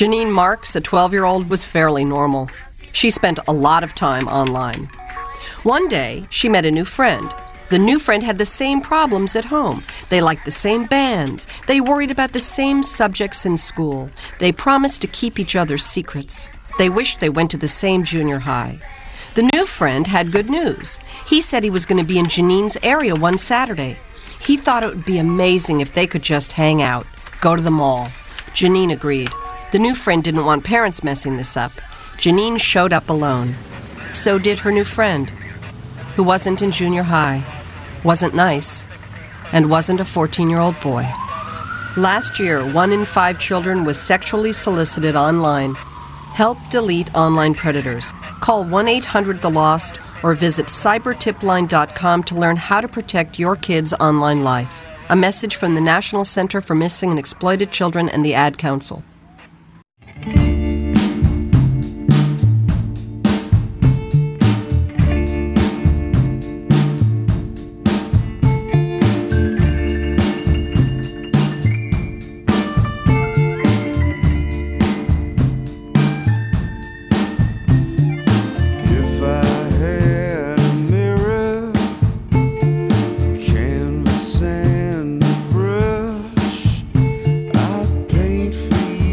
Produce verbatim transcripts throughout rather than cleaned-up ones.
Janine Marks, a twelve-year-old, was fairly normal. She spent a lot of time online. One day, she met a new friend. The new friend had the same problems at home. They liked the same bands. They worried about the same subjects in school. They promised to keep each other's secrets. They wished they went to the same junior high. The new friend had good news. He said he was going to be in Janine's area one Saturday. He thought it would be amazing if they could just hang out, go to the mall. Janine agreed. The new friend didn't want parents messing this up. Janine showed up alone. So did her new friend, who wasn't in junior high, wasn't nice, and wasn't a fourteen-year-old boy. Last year, one in five children was sexually solicited online. Help delete online predators. Call one eight hundred the lost or visit cyber tip line dot com to learn how to protect your kids' online life. A message from the National Center for Missing and Exploited Children and the Ad Council. Canvas and brush, I'd paint for you.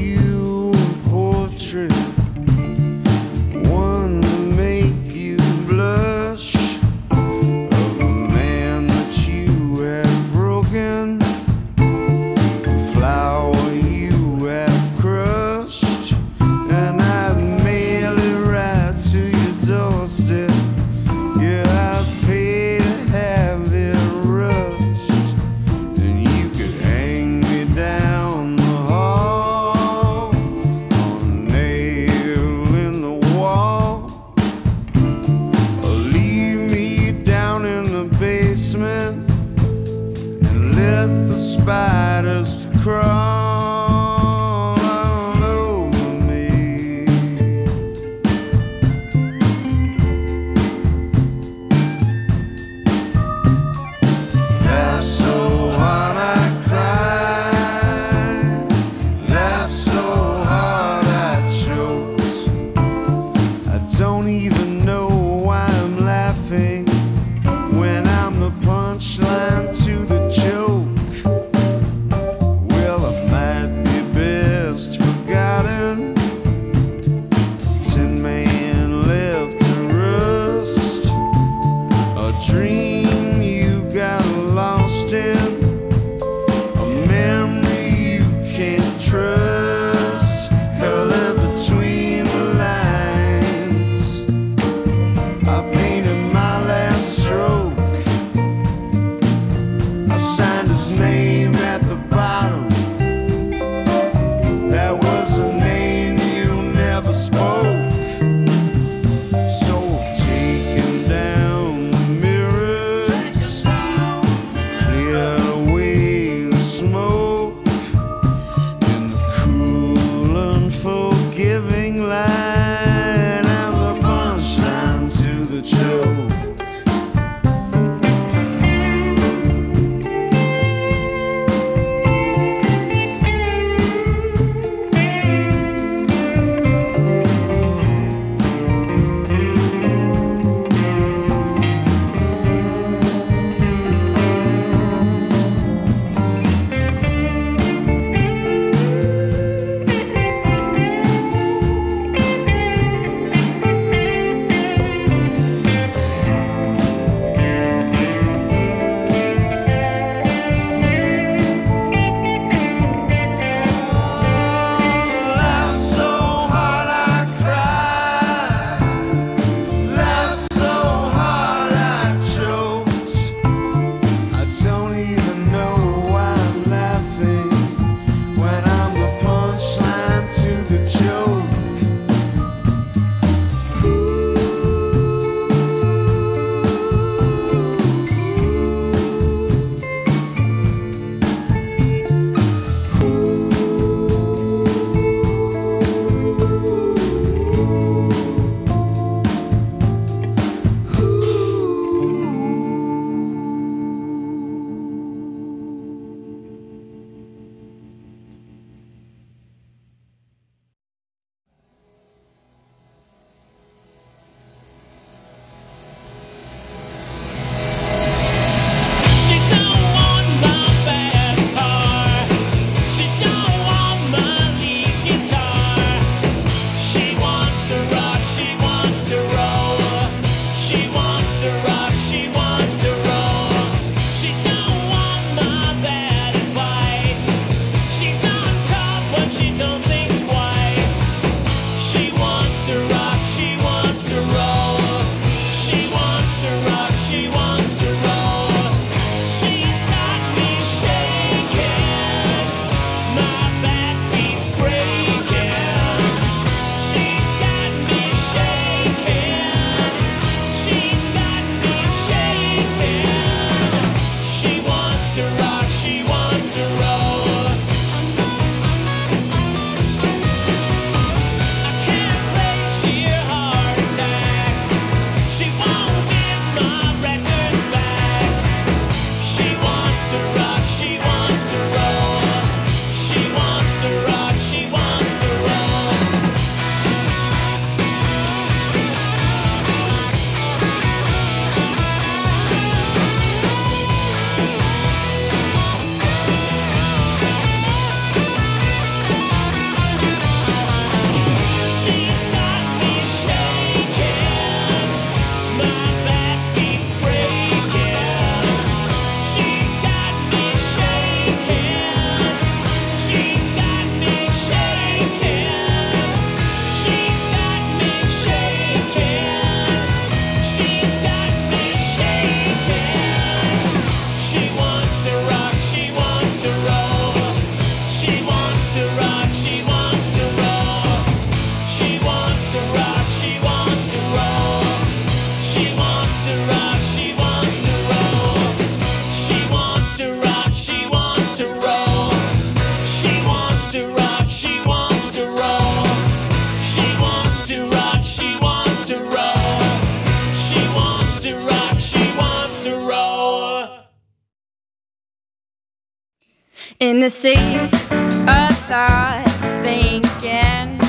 In the sea of thoughts thinking,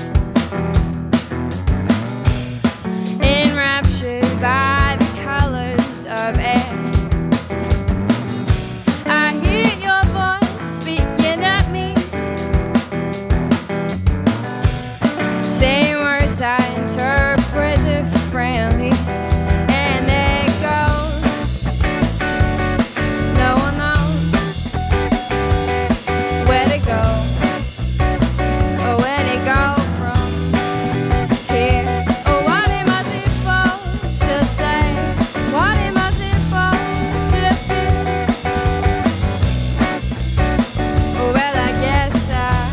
enraptured by the colors of air, I hear your voice speaking at me, saying words I interpret differently. And there goes, no one knows where to go, or where to go from here. Or what am I supposed to say? What am I supposed to feel? Well, I guess I,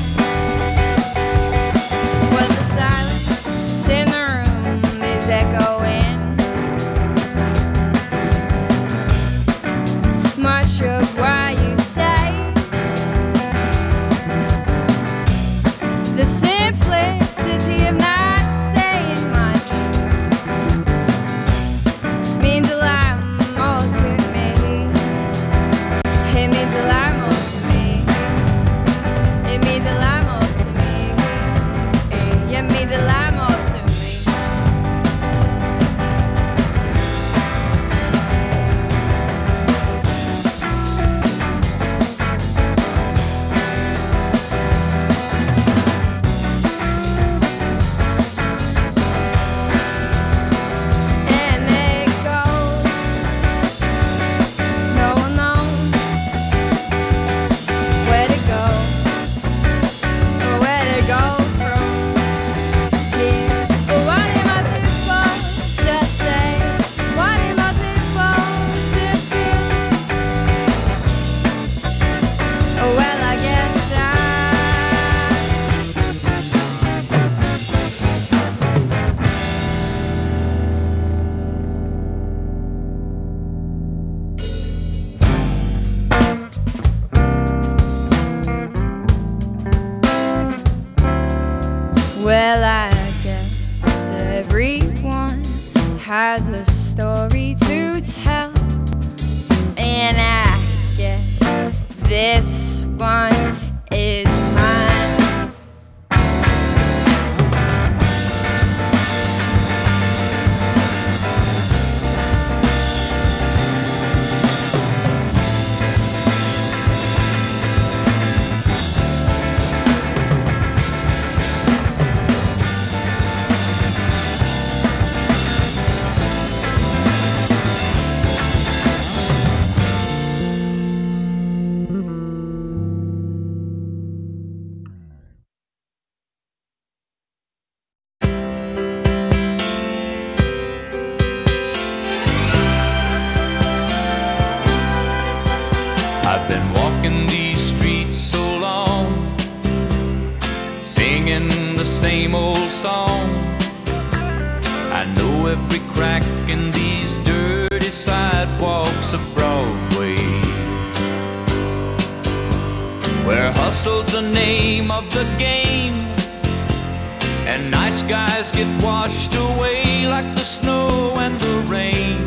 well, the silence in the room is echoing much of what you say. The simplicity of not saying much means a lot more to me. It means a lot more to me. It means a lot more to me. It means a lot more to me. And there it goes, no one knows where to go, or where to go from here. But what am I supposed to say? What am I supposed to feel? Oh, well, I guess I, well, I guess everyone has a story to tell, and I guess this one is mine. I've been walking these streets so long, singing the same old song. I know every crack in these dirty sidewalks of Broadway, where hustle's the name of the game, and nice guys get washed away like the snow and the rain.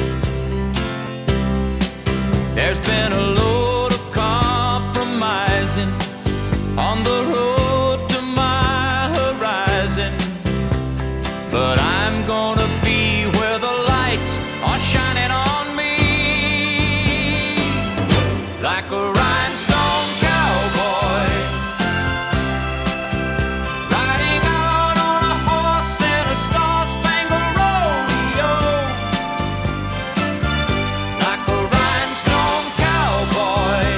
There's been a load of compromising on the road to my horizon, but I'm gonna be where the lights are shining on me, like a rhinestone cowboy, riding out on a horse in a star-spangled rodeo, like a rhinestone cowboy,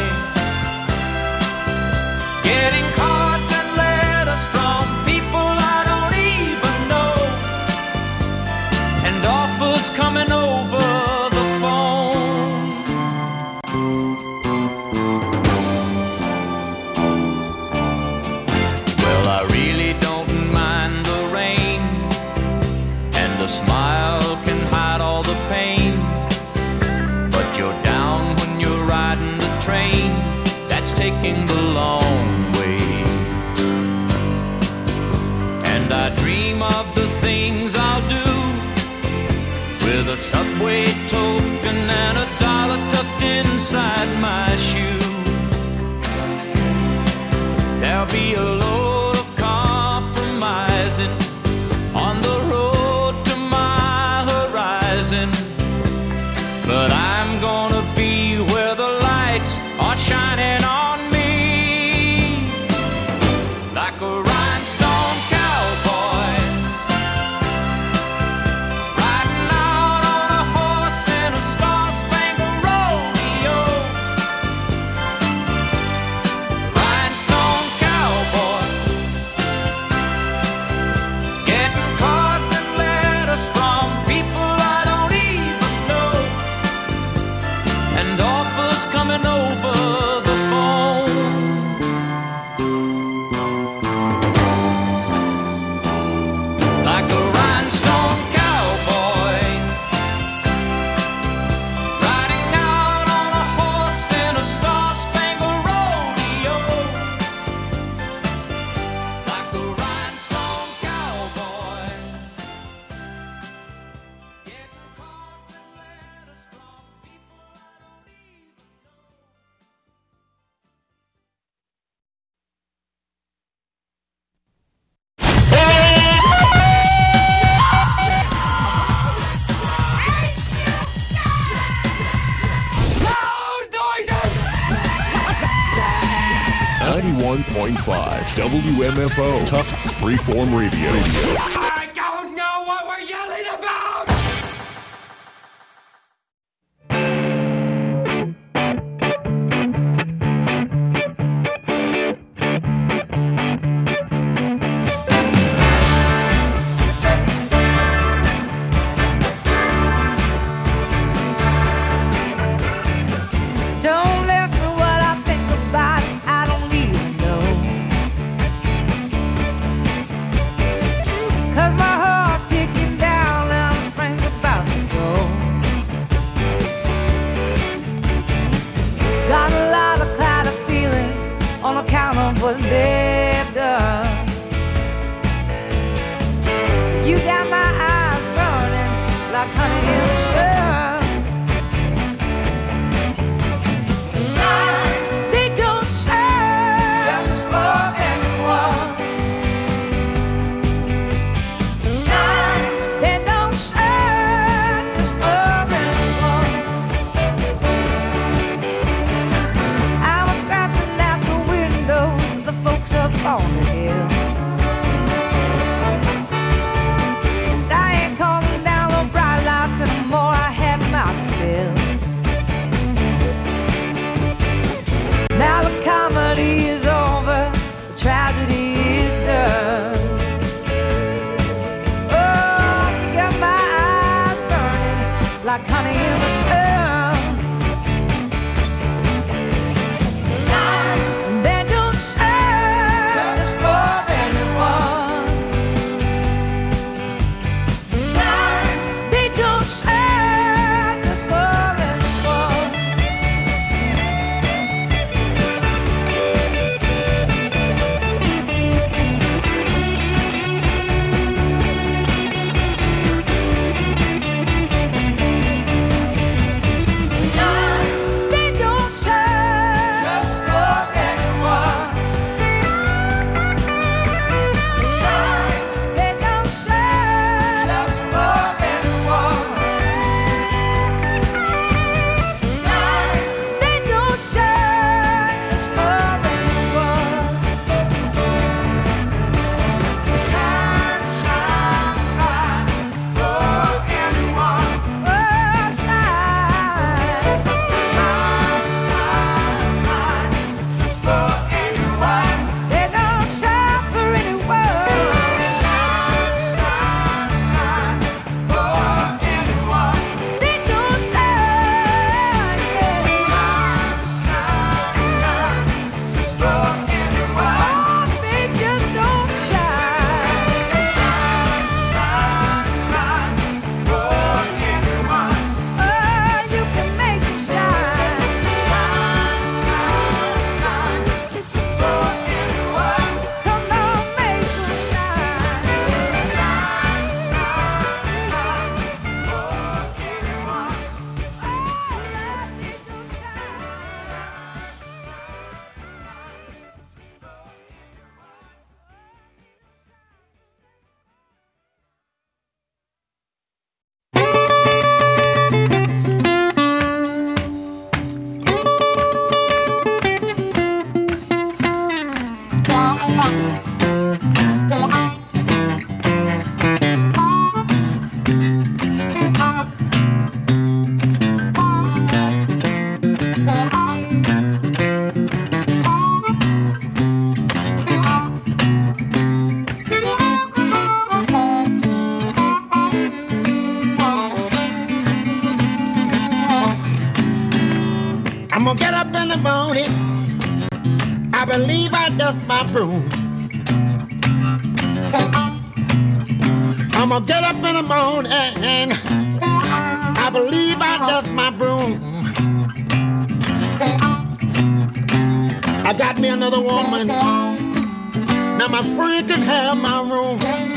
getting cards and letters from people I don't even know, and offers coming over the phone. Well, I really don't mind the rain, and a smile can hide all the pain, but you're down when you're riding the train that's taking the long way. And I dream of the things I'll do with a subway token and a dollar tucked inside my shoe. be a load of compromising on the road to my horizon. But I'm gonna be where the lights are shining on me, like a rhinestone cowboy, riding out on a horse in a star-spangled rodeo. Rhinestone cowboy, getting cards and letters from people I don't even know, and offers coming over the phone. Like a rhinestone cowboy, riding out on a horse in a star-spangled rodeo. Like a rhinestone cowboy, getting cards and letters from people I don't even know. ninety-one point five W M F O Tufts Freeform Radio. I don't know what we're yelling about! Don't ask me what I think about it, I don't even know. 'Cause the morning, I believe I dust my broom. I'm gonna get up in the morning and I believe I dust my broom. I got me another woman. Now my friend can have my room.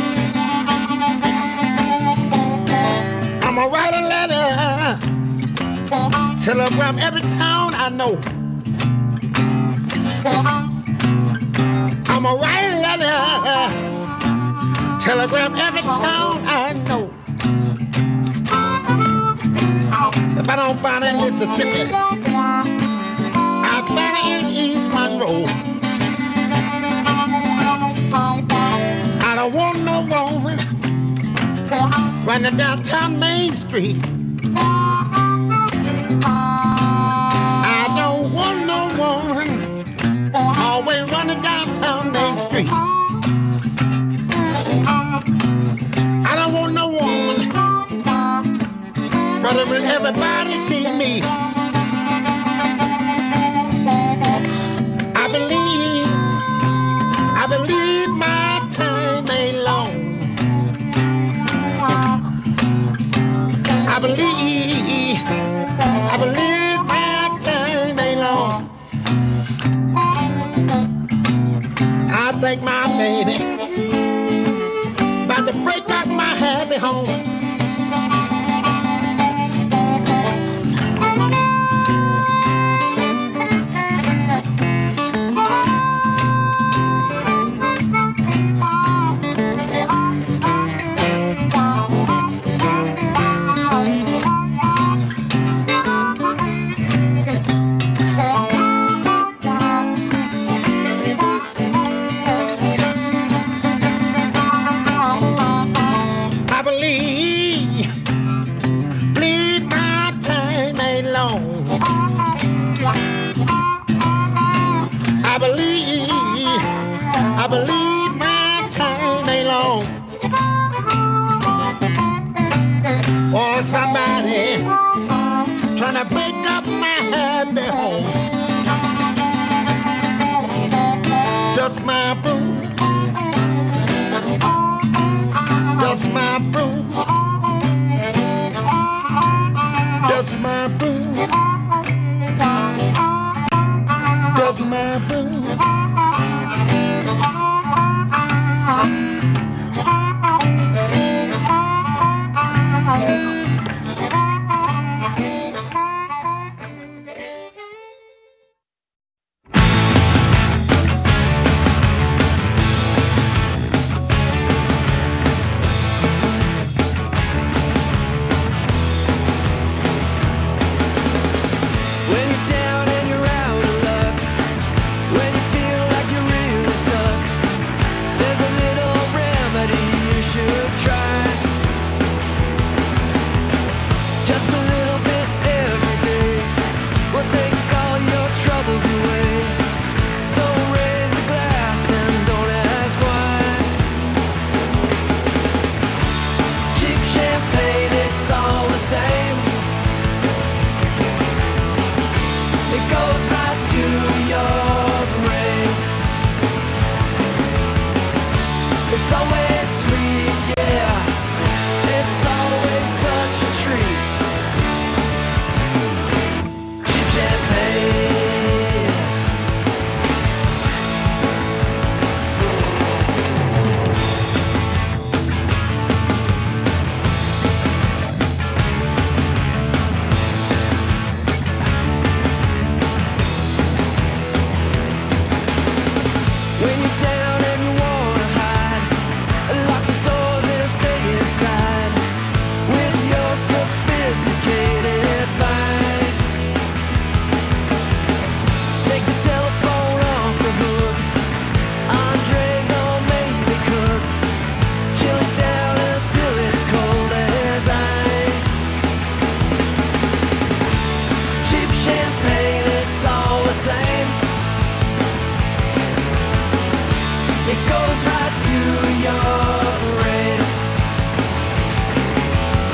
I'ma write a letter, telegram every town I know. I'ma write a letter, telegram every town I know. If I don't find it in Mississippi, I find it in East Monroe. I don't want no woman running downtown Main Street. I don't want no woman always running downtown Main Street. I don't want no woman running when everybody see me. I believe, I believe my time ain't long. I believe, I believe my time ain't long. I think my baby about to break up my happy home. I believe, I believe my time ain't long. Or somebody trying to break up my happy home. Dust my broom, dust my broom, dust my broom, dust my broom.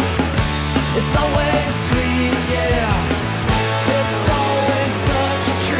It's always sweet, yeah. It's always such a treat.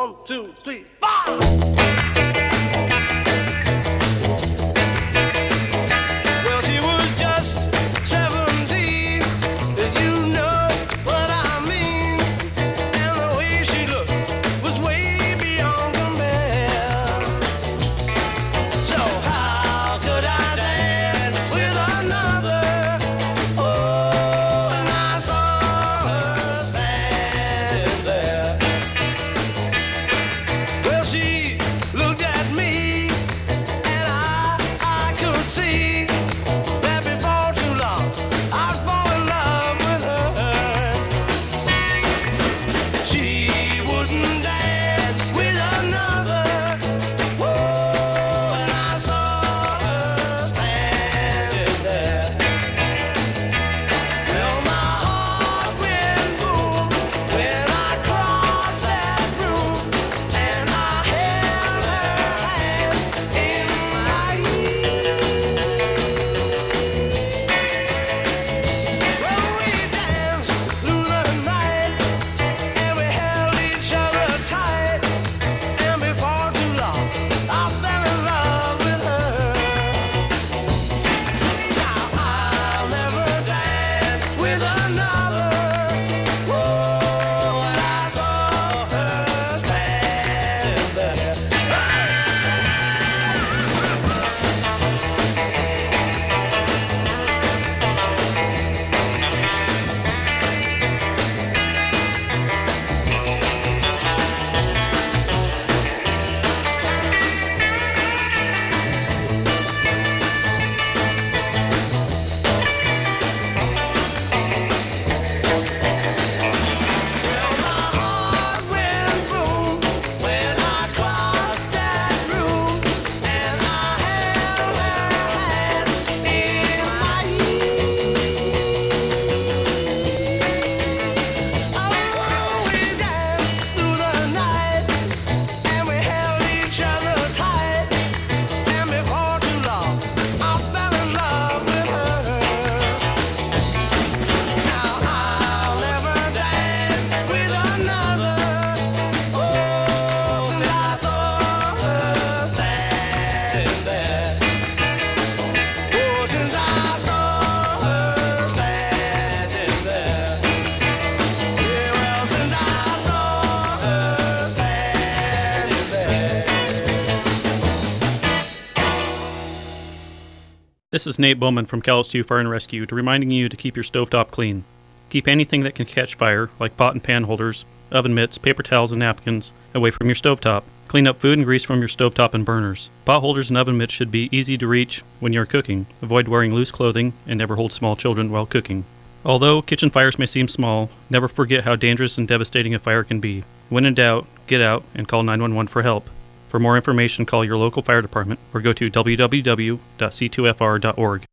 One, two, three, four. Well, she was just seventeen, you know what I mean. And the way she looked was way beyond compare. So how could I dance with another? Oh, and I saw her standing there. Well, she looked at me, and I, I could see that before too long I'd fall in love with her. She wouldn't dance with another. Whoa, and I saw her standing there. Well, my heart went boom when I crossed that room, and I held her hand in mine. Well, we danced through the night, and we held each other tight, and before too long I fell in love with her. Now I'll never dance with another. Whoa, and I saw her standing there. Well, my heart went boom when I crossed that room, and I held her hand in mine. Oh, we danced through the night, and we held each other tight, and before too long I fell in love with her. Now I'll never dance with another. Oh, since I saw her standing there. Oh, since I saw her standing there. Yeah, well, since I saw her standing there. This is Nate Bowman from Callis two Fire and Rescue, reminding you to keep your stovetop clean. Keep anything that can catch fire, like pot and pan holders, oven mitts, paper towels, and napkins, away from your stovetop. Clean up food and grease from your stovetop and burners. Pot holders and oven mitts should be easy to reach when you're cooking. Avoid wearing loose clothing, and never hold small children while cooking. Although kitchen fires may seem small, never forget how dangerous and devastating a fire can be. When in doubt, get out and call nine one one for help. For more information, call your local fire department or go to w w w dot c two f r dot org.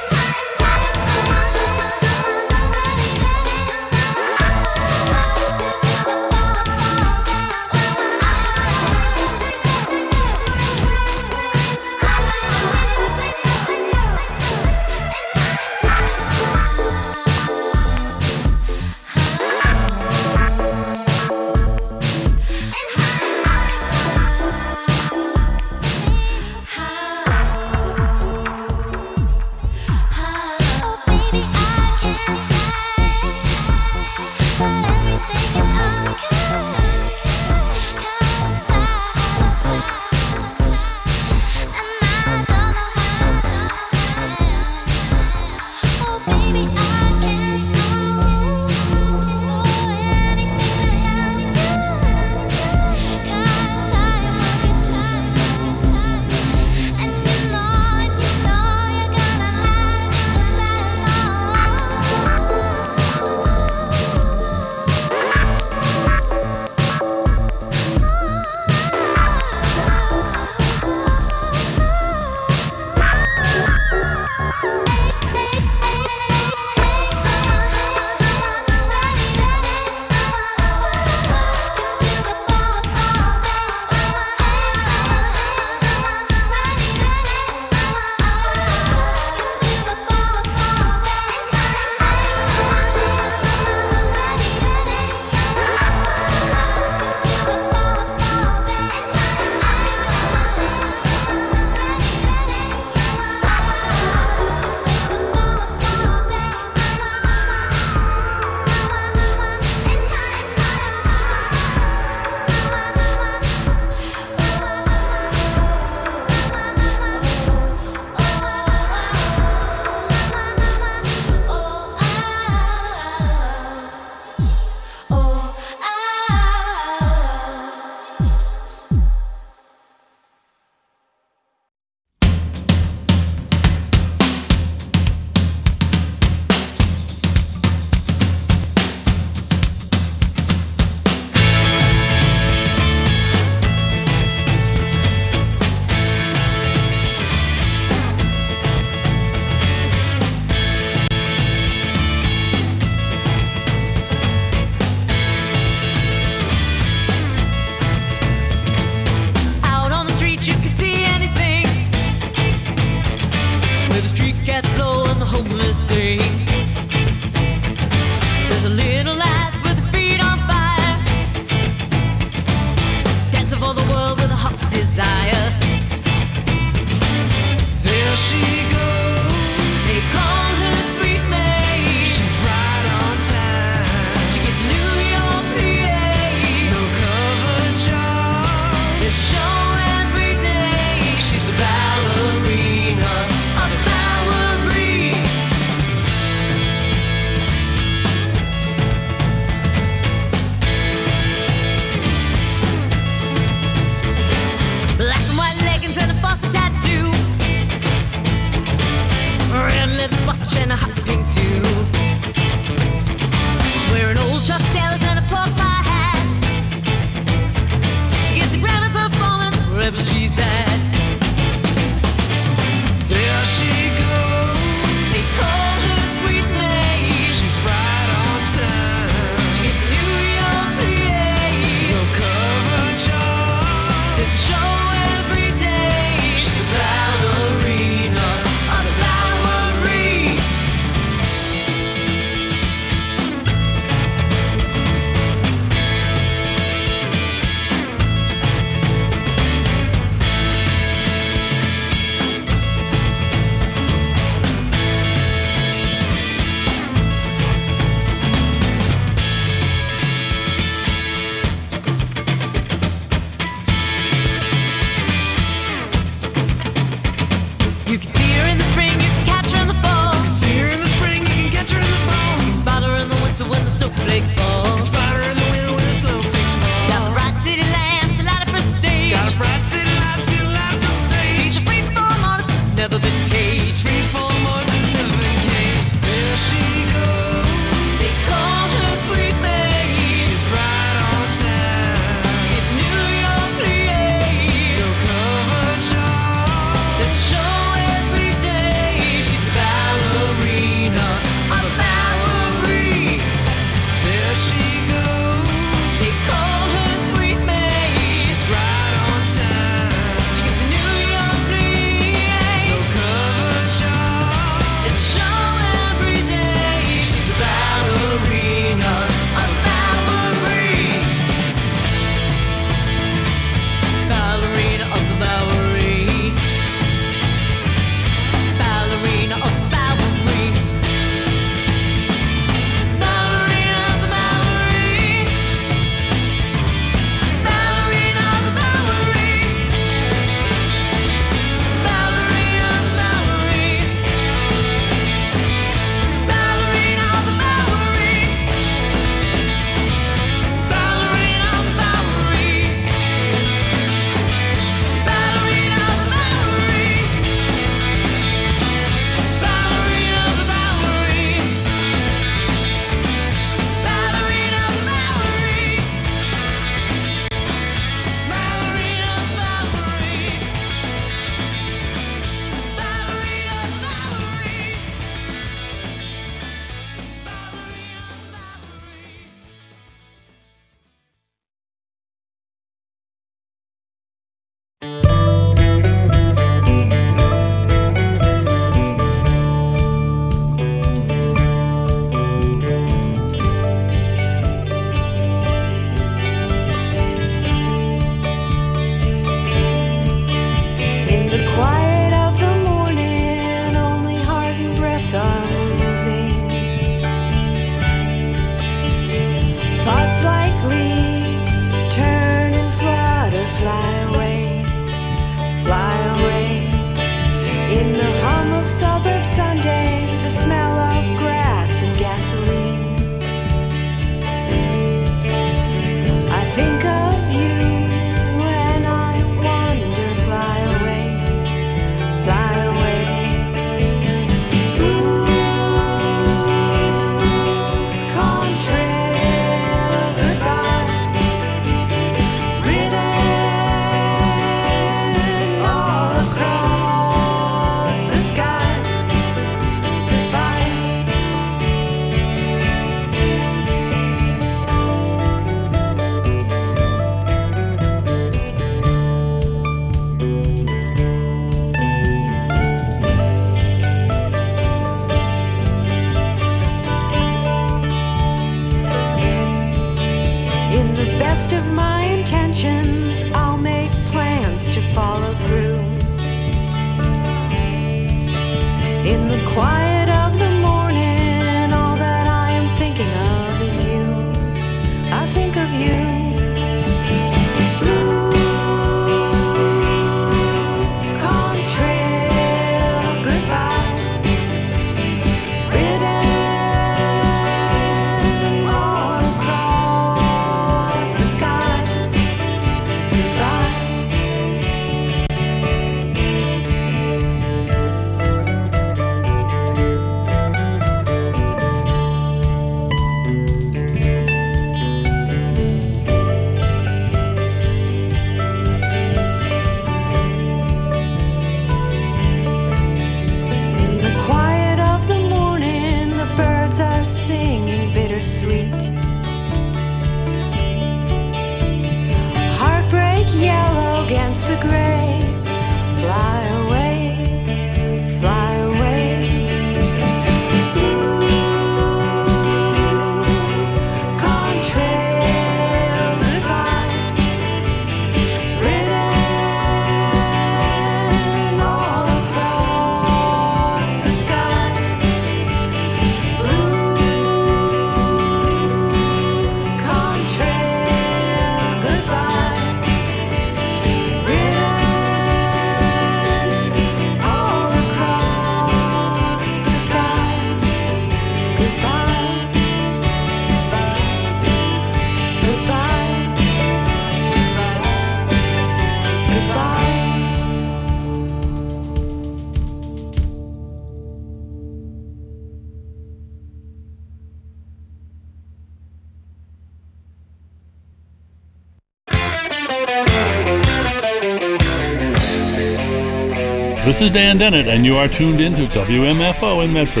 This is Dan Dennett, and you are tuned in to W M F O in Medford.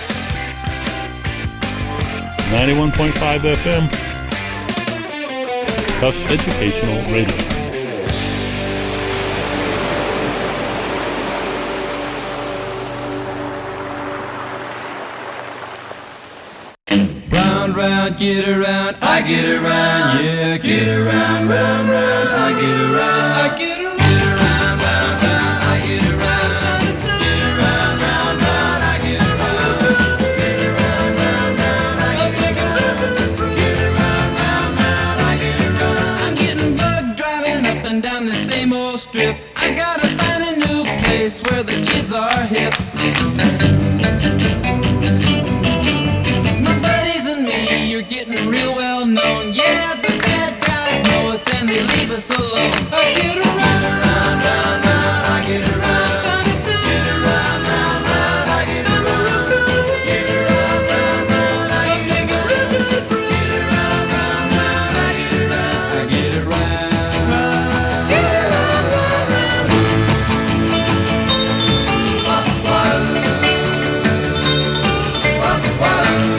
ninety-one point five F M. Tufts Educational Radio. Round, round, get around, I get around, yeah, get around, round, round, I get around, I get around, get around, round, round, I get around, get around, round, round, I get around, get around, round, round, I get around, get around, round, round, I get around. I'm getting bugged driving up and down the same old strip. I gotta find a new place where the kids are hip. Getting real well known, yeah, the bad guys know us and they leave us alone. I get around, round, round, round, I get around, get around, round, round, I get around, get around, round, round, I get around, get around, round, round, I get around, I get around, get around, round, round. Wah, wah, wah.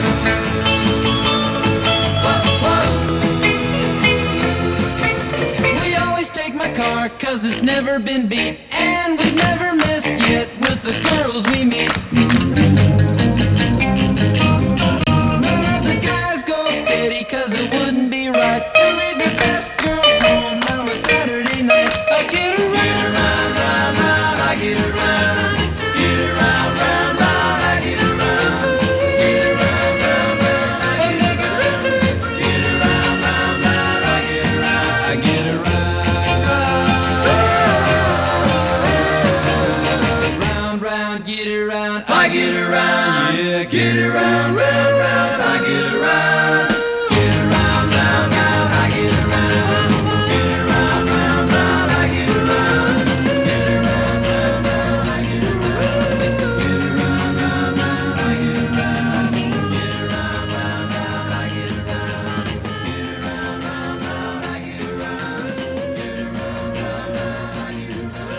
Car, cause it's never been beat, and we've never missed yet with the girls we meet. None of the guys go steady, cause it wouldn't be right to leave your best girl home on a Saturday night. I get around, get around, round, round, I get around, get around, round, round, I get around, get around, round, round, I get around, get around, round, round, I get around, I get around. I get around, yeah, get around, round, round, I get around, get around, round, round, I get around, get around, round, round, I get around, get around, round, round, I get around, get around, round, round, I get around, get around, round, round, I get around, get around, round, round, I get around, get around, round, round, I get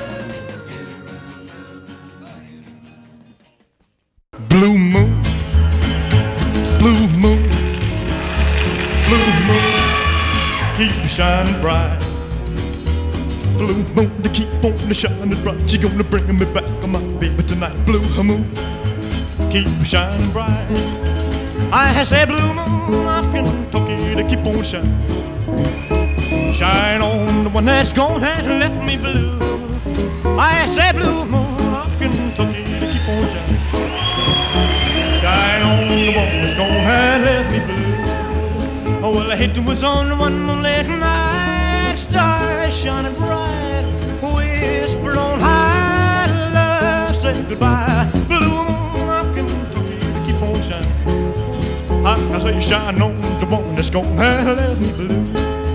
around. Blue moon, blue moon, blue moon, keep shining bright. Blue moon, to keep on shining bright. She gonna bring me back, my baby, tonight. Blue moon, keep shining bright. I say blue moon of Kentucky to keep on shining. Shine on the one that's gone and left me blue. I say blue moon of Kentucky to keep on shining. Shine on the one that's gone and left me blue. Oh, well, I hit was on the one moonlit night. Stars shining bright, whispered on high, love said goodbye. Blue moon of Kentucky to keep on shining. I say shine on the one that's gone and left me blue.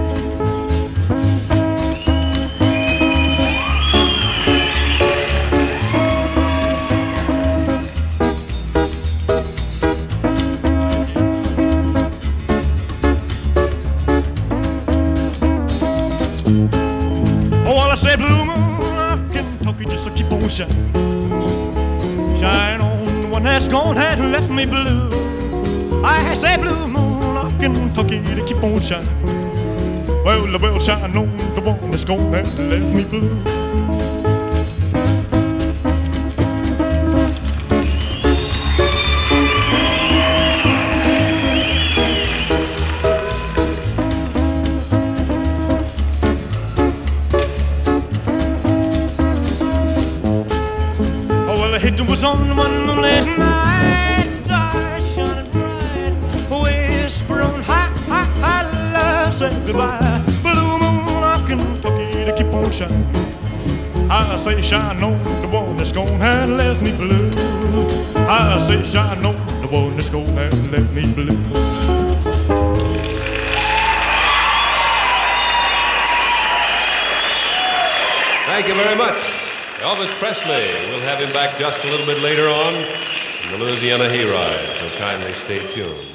Shine on the one that's gone and left me blue. I say blue moon of Kentucky to keep on shining. Well, I will shine on the one that's gone and left me blue. Was on one moonlit night, stars shining bright, whisper on high, high, high, love said goodbye. Blue moon of Kentucky to keep on shining. I say shine on the one that's gone and left me blue. I say shine on the one that's gone and left me blue. Thank you very much. Elvis Presley. We'll have him back just a little bit later on in the Louisiana Hayride, so kindly stay tuned.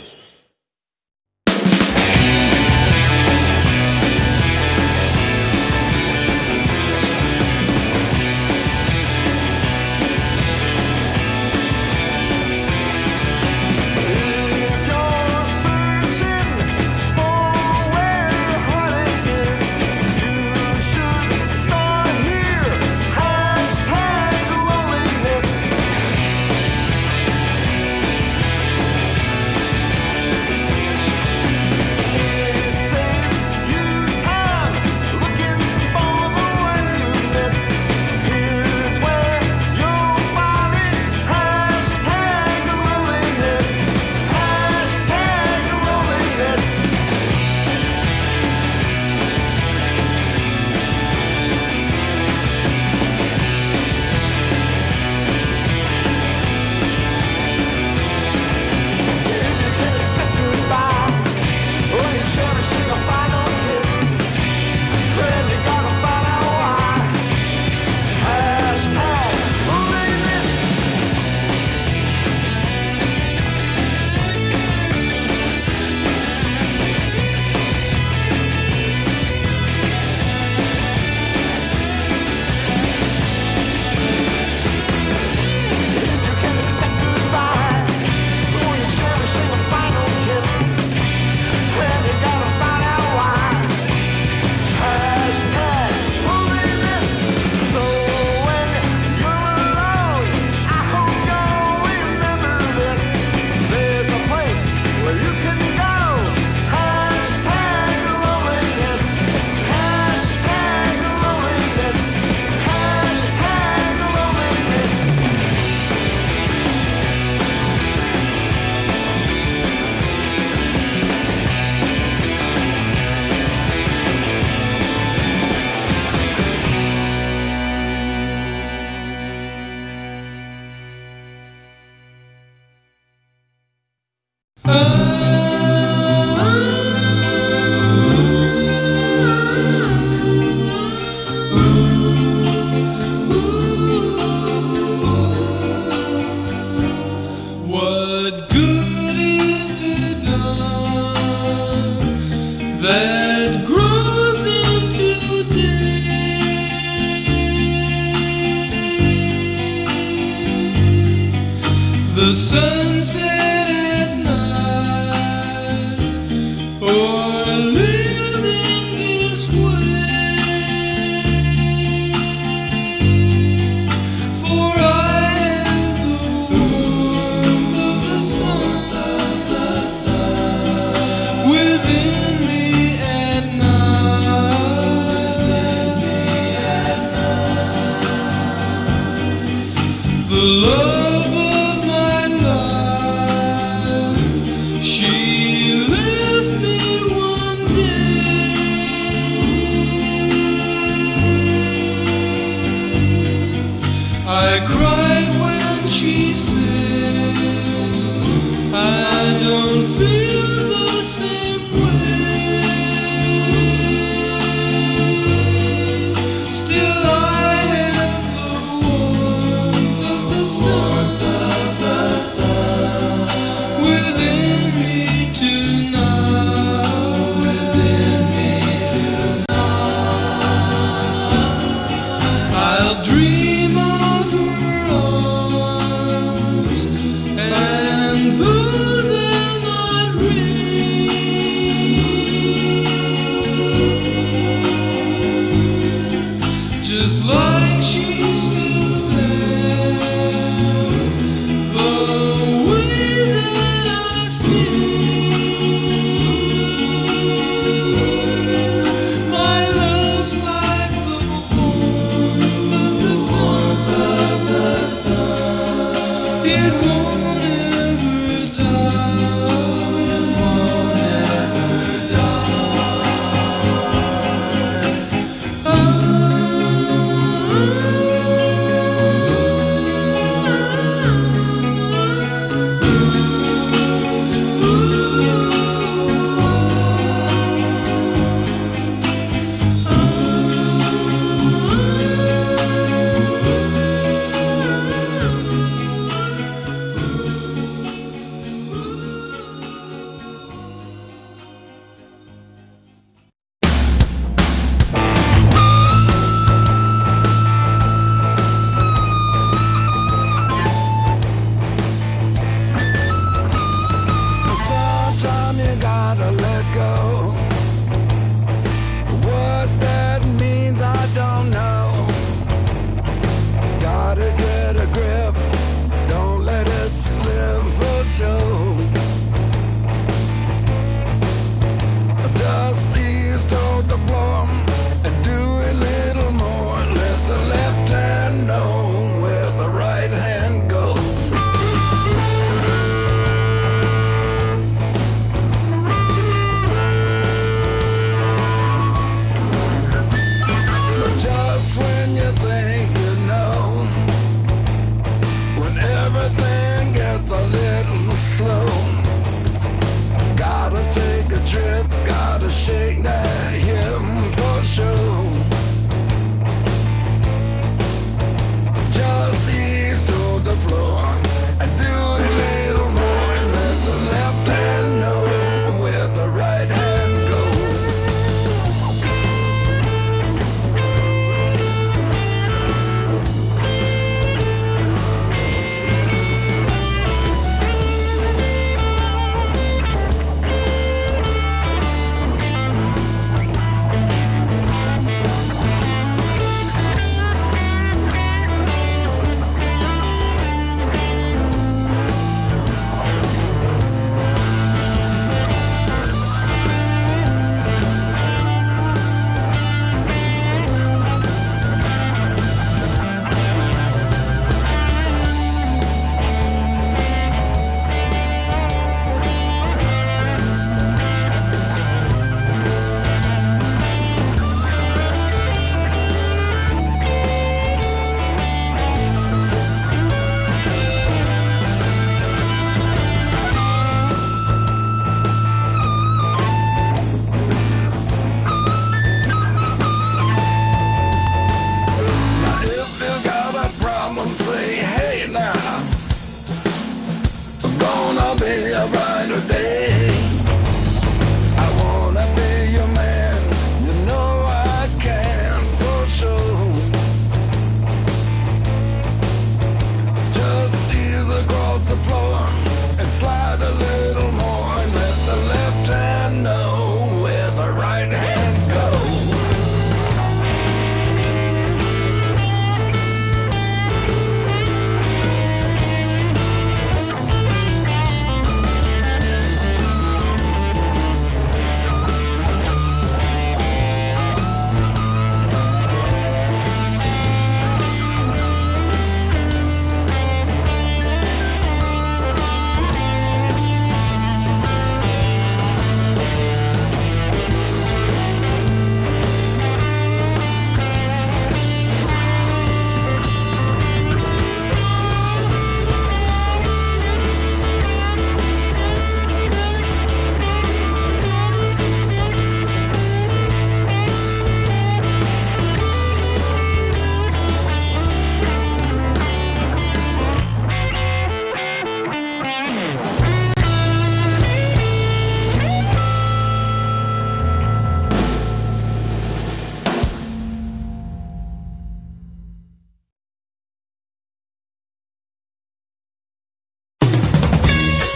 that grows into day. The sunset at night, or living this way. For I have the warmth of the sun, of the sun within me at night, within me at night. The love of my life, she left me one day. I cried when she said, I don't feel the same way. Still I have the warmth of the sun, of the sun within me tonight, within me tonight. I'll dream of her arms, and though they're not real, just like she's still there, the way that I feel, my love's like the warmth of the sun, of the sun. It won't ever die, it won't ever Sometime you gotta let go. What that means, I don't know. Gotta get a grip, don't let it slip for show. Just ease toward the floor and do a little more. Let the left hand know where the right hand goes. Just when you think you know, when everything gets a little slow, gotta take a trip, gotta shake that hip for sure. Just ease to the floor and do a little more, and let the left hand know where the right hand goes.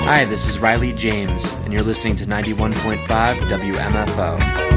Hi, this is Riley James, and you're listening to ninety-one point five W M F O.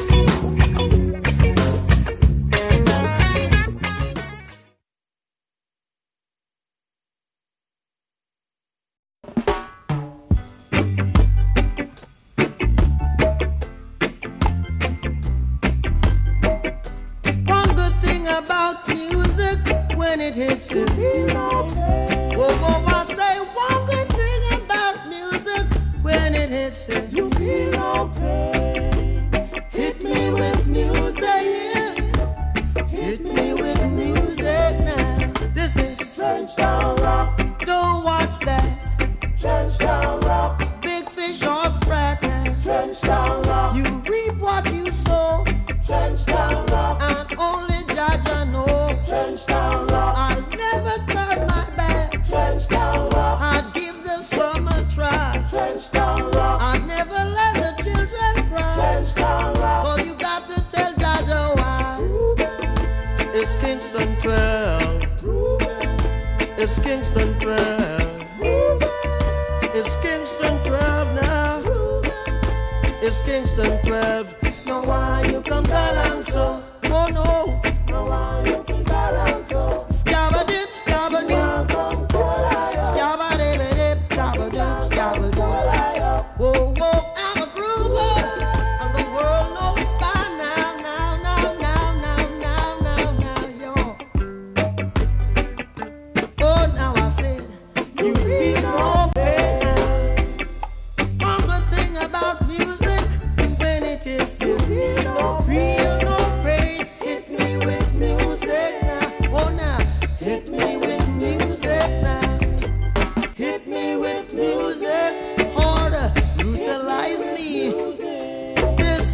One good thing about music, when it hits you feel okay. Whoa, whoa, I say one good thing about music, when it hits you, you feel okay. Hit me with music, hit me with music now. This is Trench Town Rock. Don't watch that. Trench Town Rock. Big fish or sprat now. Trench Town Rock. You reap what you sow. Trench Town Rock. And only Judge I know. Trench Town Rock. I'll never turn my back. Trench Town Rock. I'd give the slum a try. Trench Town Rock. I'd never let the children cry. Trench Town Rock. Cause you got to tell Judge why. It's Kingston twelve. It's Kingston twelve. It's Kingston twelve now. It's Kingston twelve. No, why you come along so? Oh no. No, why you come along so?